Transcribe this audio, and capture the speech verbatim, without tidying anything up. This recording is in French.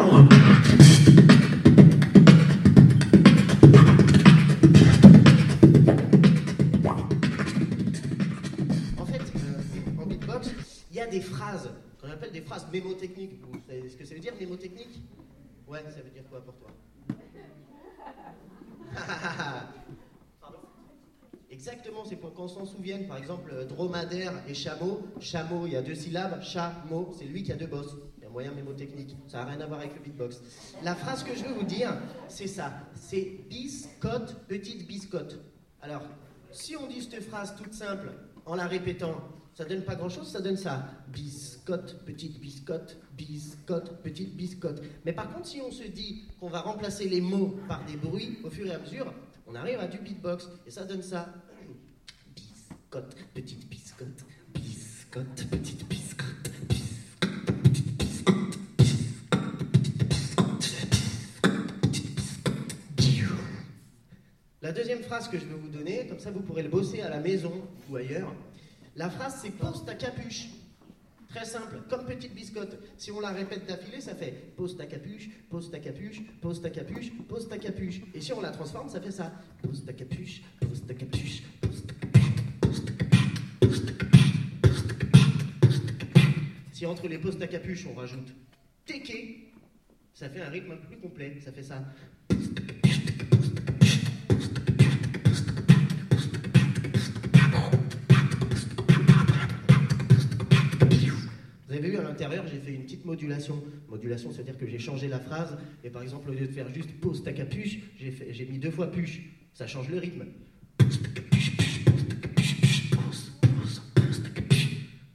En fait, euh, en beatbox, il y a des phrases qu'on appelle des phrases mémotechniques. Vous savez ce que ça veut dire, mémotechnique? Ouais, ça veut dire quoi pour toi? Pardon. Exactement, c'est pour qu'on s'en souvienne. Par exemple, dromadaire et chameau. Chameau, il y a deux syllabes. Chat-mot, c'est lui qui a deux bosses. Il y a un moyen mémotechnique. Ça n'a rien à voir avec le beatbox. La phrase que je veux vous dire, c'est ça. C'est biscotte, petite biscotte. Alors, si on dit cette phrase toute simple, en la répétant, ça donne pas grand-chose, ça donne ça. Biscotte, petite biscotte, biscotte, petite biscotte. Mais par contre, si on se dit qu'on va remplacer les mots par des bruits, au fur et à mesure, on arrive à du beatbox. Et ça donne ça. Biscotte, petite biscotte, biscotte, petite biscotte, biscotte, petite biscotte, biscotte. La deuxième phrase que je vais vous donner, comme ça vous pourrez le bosser à la maison ou ailleurs. La phrase, c'est pose ta capuche. Très simple, comme petite biscotte. Si on la répète d'affilée, ça fait pose ta capuche, pose ta capuche, pose ta capuche, pose ta capuche. Et si on la transforme, ça fait ça. Pose ta capuche, pose ta capuche, pose ta capuche, pose ta capuche, pose ta capuche, pose ta capuche, pose ta capuche. Si entre les pose ta capuche, on rajoute téké, ça fait un rythme un peu plus complet. Ça fait ça. Pose ta capuche, pose ta capuche, pose ta capuche, pose ta capuche, pose ta capuche. Vous avez vu, à l'intérieur, j'ai fait une petite modulation. Modulation, c'est-à-dire que j'ai changé la phrase, et par exemple, au lieu de faire juste pose ta capuche, j'ai, fait, j'ai mis deux fois puche. Ça change le rythme. Pose ta capuche.